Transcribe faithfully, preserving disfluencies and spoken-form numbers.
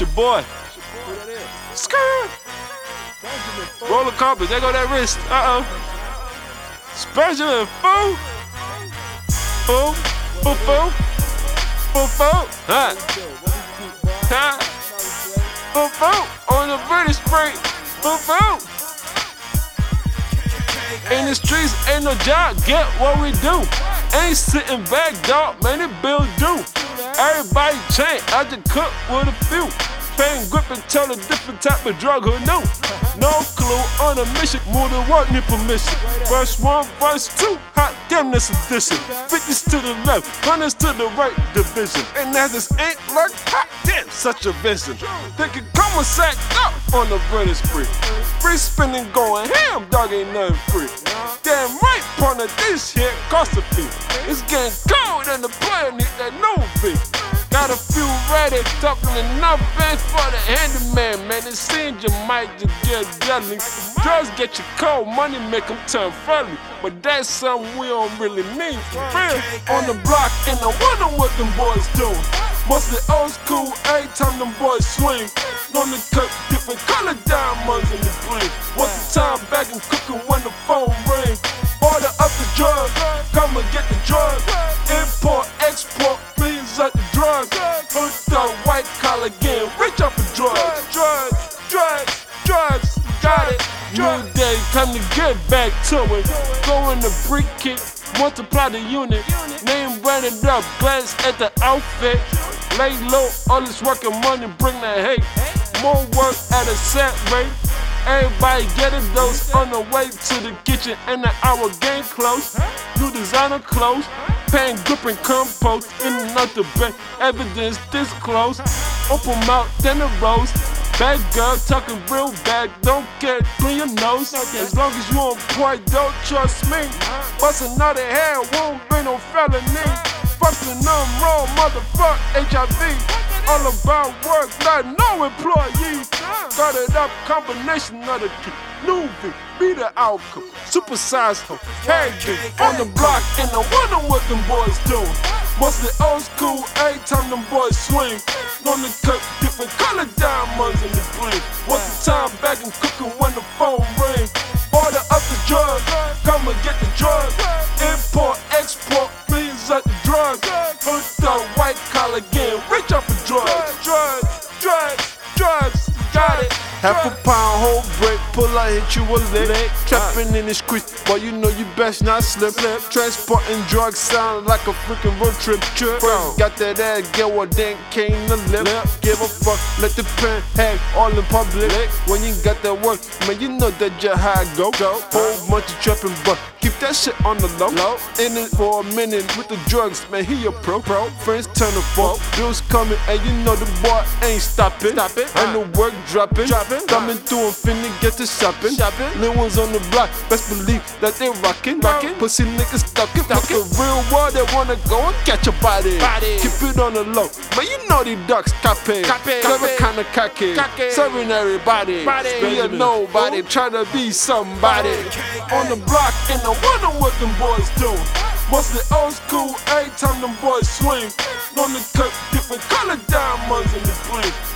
your boy. Skirt. Roller carpet, there go that wrist. Uh oh. Benjamin, fool. Fool. Fool, fool. Fool, fool. Huh. Huh. Fool, fool. On the British break. Fool, fool. In the streets, ain't no job, get what we do. Ain't sitting back, dog, man, it bill due. Everybody chain, I just cook with a few. Pain grip and tell a different type of drug, who knew? No clue, on a mission, more than work, need permission. Verse one, verse two, hot damn, this edition. fifties to the left, hundreds to the right division. And as this ain't like hot damn, such a vision. They can come and sack up on the British free. Free spinning going ham, dog ain't nothing free. Damn right, partner, this shit cost a fee. It's getting cold and the player need that new beat. Got a few ready, talking enough bands for the handyman. Man, it seems you might just get deadly. Drugs get you cold, money make them turn friendly. But that's something we don't really need for real. On the block, and I wonder what them boys doing. Mostly old school, every time them boys swing. On the cut, different color diamonds in the bling. What's the time back and cooking when the phone ring? Order up the drugs, come and get the drugs. Import, export, millions of the drugs. Put the white collar getting rich off of drugs. Drugs, drugs, drugs, got it. New day, time to get back to it. Go in the brick kick, multiply the unit. Name branded up, glance at the outfit. Lay low, all this work and money bring that hate. More work at a set rate. Everybody get a dose on the way to the kitchen and the hour game close. New designer clothes, pan grip and compost. In another bed, evidence disclosed. Open mouth, then the rose. Bad girl talking real bad, don't care, clean your nose. As long as you on point, don't trust me. Bust another head, won't be no felony. Fucking them wrong, motherfuck H I V. All about work, not no employee. Got it up, combination of the two. New V, be the outcome. Supersize her, hey D, on the block, and I wonder what them boys doing. Mostly old school, every time them boys swing. On the cut, different color diamonds in the bling. What's the time back and cooking when the phone ring? Order up the drugs, come and get the drugs. Import, export, millions of the drugs. Put the white collar getting rich off of drugs. Drugs, drugs, drugs, got it. Half a pound, whole break, pull out, hit you a lick. Trapping in the streets, but you know you best not slip. Transporting drugs sound like a freaking road trip. First got that ass, get what then came to lip. Give a fuck, let the pen hang all in public. When you got that work, man, you know that just how I go. Whole bunch of trapping, but keep that shit on the low. In it for a minute with the drugs, man, he a pro. pro. Friends turn to foe, bills coming, and you know the boy ain't stopping. Stop it. And the work dropping. Coming through and finna get to shopping. shopping. Little ones on the block, best believe that they rockin'. rockin'. Pussy niggas stalking. That's the real world, they wanna go and catch a body. body. Keep it on the low, but you know the ducks capping. Clever kinda cocky, serving everybody. Body. Be a nobody, tryna be somebody. On the block, and I wonder what them boys doing. Mostly old school, every time them boys swing. On the cut, different color diamonds in the bling.